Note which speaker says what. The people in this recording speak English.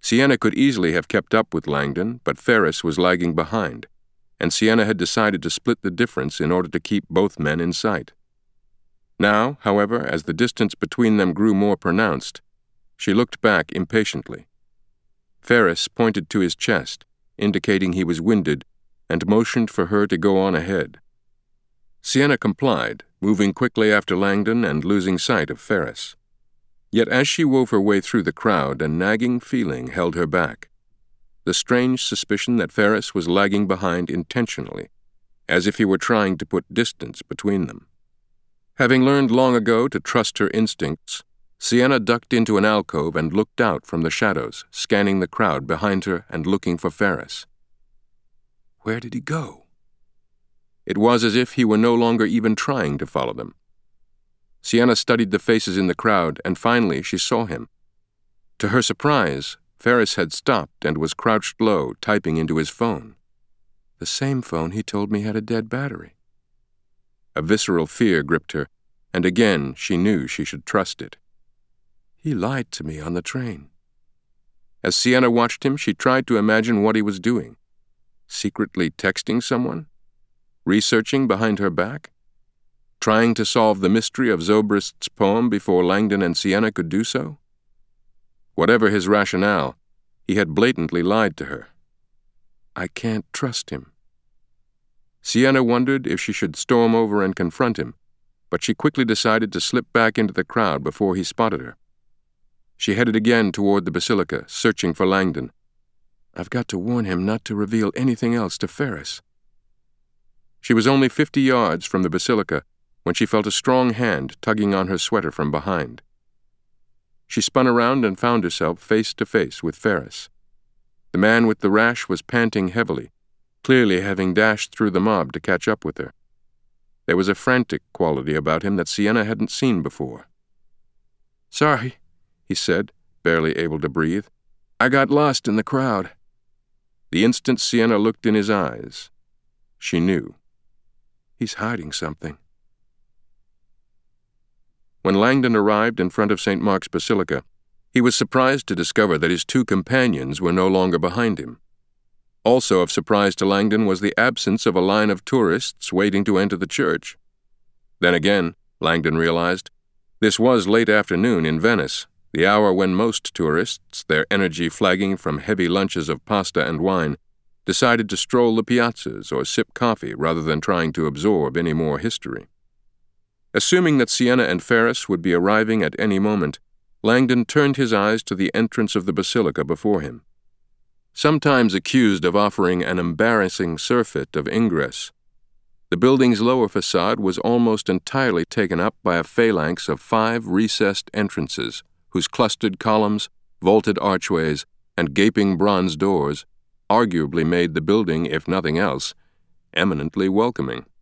Speaker 1: Sienna could easily have kept up with Langdon, but Ferris was lagging behind, and Sienna had decided to split the difference in order to keep both men in sight. Now, however, as the distance between them grew more pronounced, she looked back impatiently. Ferris pointed to his chest, indicating he was winded, and motioned for her to go on ahead. Sienna complied, moving quickly after Langdon and losing sight of Ferris. Yet as she wove her way through the crowd, a nagging feeling held her back. The strange suspicion that Ferris was lagging behind intentionally, as if he were trying to put distance between them. Having learned long ago to trust her instincts, Sienna ducked into an alcove and looked out from the shadows, scanning the crowd behind her and looking for Ferris. Where did he go? It was as if he were no longer even trying to follow them. Sienna studied the faces in the crowd, and finally she saw him. To her surprise, Ferris had stopped and was crouched low, typing into his phone. The same phone he told me had a dead battery. A visceral fear gripped her, and again she knew she should trust it. He lied to me on the train. As Sienna watched him, she tried to imagine what he was doing. Secretly texting someone? Researching behind her back? Trying to solve the mystery of Zobrist's poem before Langdon and Sienna could do so? Whatever his rationale, he had blatantly lied to her. I can't trust him. Sienna wondered if she should storm over and confront him, but she quickly decided to slip back into the crowd before he spotted her. She headed again toward the basilica, searching for Langdon. I've got to warn him not to reveal anything else to Ferris. She was only 50 yards from the basilica when she felt a strong hand tugging on her sweater from behind. She spun around and found herself face to face with Ferris. The man with the rash was panting heavily, clearly having dashed through the mob to catch up with her. There was a frantic quality about him that Sienna hadn't seen before. Sorry, he said, barely able to breathe. I got lost in the crowd. The instant Sienna looked in his eyes, she knew. He's hiding something. When Langdon arrived in front of St. Mark's Basilica, he was surprised to discover that his two companions were no longer behind him. Also of surprise to Langdon was the absence of a line of tourists waiting to enter the church. Then again, Langdon realized, this was late afternoon in Venice, the hour when most tourists, their energy flagging from heavy lunches of pasta and wine, decided to stroll the piazzas or sip coffee rather than trying to absorb any more history. Assuming that Sienna and Ferris would be arriving at any moment, Langdon turned his eyes to the entrance of the basilica before him. Sometimes accused of offering an embarrassing surfeit of ingress, the building's lower facade was almost entirely taken up by a phalanx of 5 recessed entrances, whose clustered columns, vaulted archways, and gaping bronze doors arguably made the building, if nothing else, eminently welcoming.